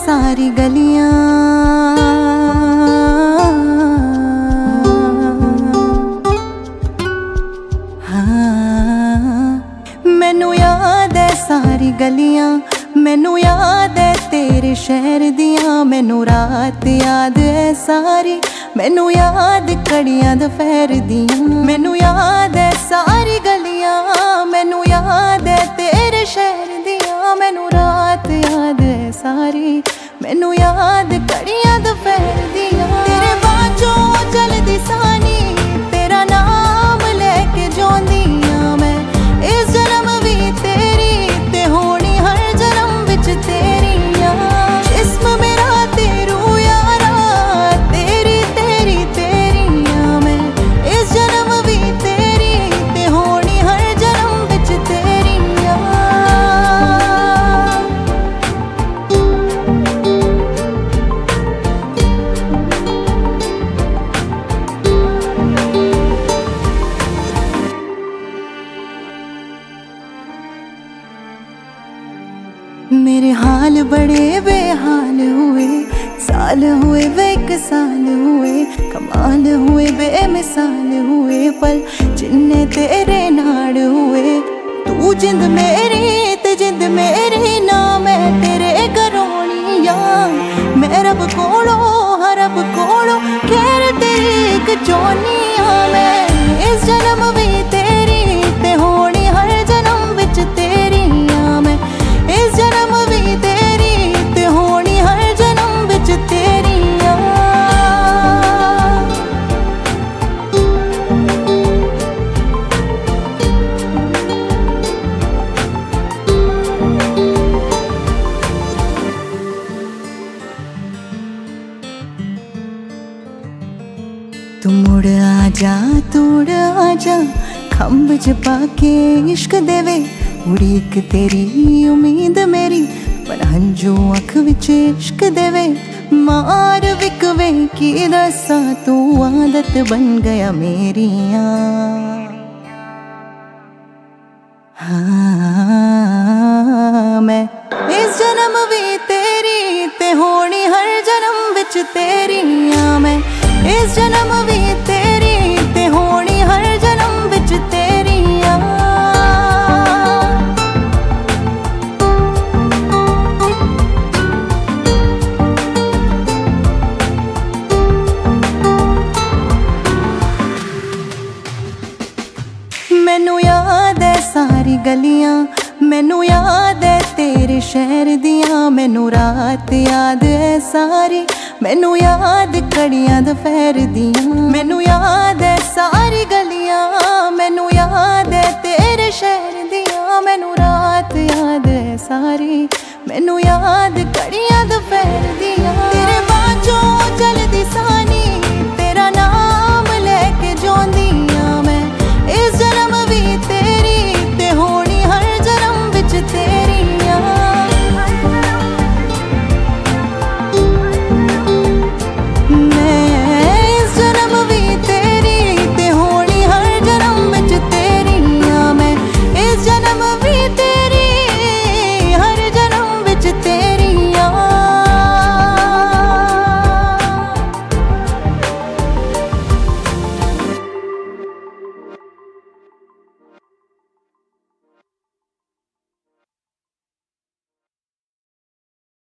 सारी गलियां, मैनू याद है सारी गलियां, मैनू याद है तेरे शहर दियां, मैनू रात याद है सारी, मैनू याद कड़ियां दोपहर दियां, मैनू याद है सारी गलियां, मैनू याद है तेरे शहर दियां, मैनू रात याद है सारी, मैनू याद कड़ियां दोपहर दियां। तेरे बाजों चलदी सानी, तेरा नाम लेके जोंदी आं मैं, इस जन्म भी तेरी ते होनी हर जन्म विच तेरियां, जिस्म मेरा तेरू यारा, तेरी तेरी तेरियां मैं, इस जन्म भी तेरी ते होनी हर जन्म विच तेरियां। मेरे हाल बड़े बेहाल हुए, साल हुए वे एक साल हुए, कमाल हुए बेमिसाल हुए पल जिन्ने तेरे नाल हुए। तू जिंद मेरी ते जिंद मेरी ना, मैं तेरे घरों यां, मैं रब कोलों हर रब कोलों खैर तेरी एक चोनी आं मैं, इस जन्म भी तेरी ते होनी हर जन्म विच तेरी आं मैं, इस जन्म भी तेरी ते होनी हर जन्म विच तेरी आं। तू मुड़ आजा, तू उड़ आजा, खंब च पाके इश्क देवे, उड़ीक तेरी उम्मीद मेरी, पर हंजू अख विच इश्क देवे, मार विकवे की दसा तू आदत बन गया मेरियां। हाँ मैं इस जन्म भी तेरी ते होनी हर जन्म विच तेरियां, मैं इस जन्म भी तेरी ते होनी हर जन्म विच तेरियां। मैनू याद है सारी गलियां, मैनू याद है तेरे शहर दियां, मैनू रात याद है सारी, मैनू याद कड़ियां दोपहर दियां, मैनू याद है सारी गलियां, मैनू याद है तेरे शहर दियां, मैनू रात याद है सारी, मैनू याद कड़ियां दोपहर दियां। तेरे बाजों चलदी सानी,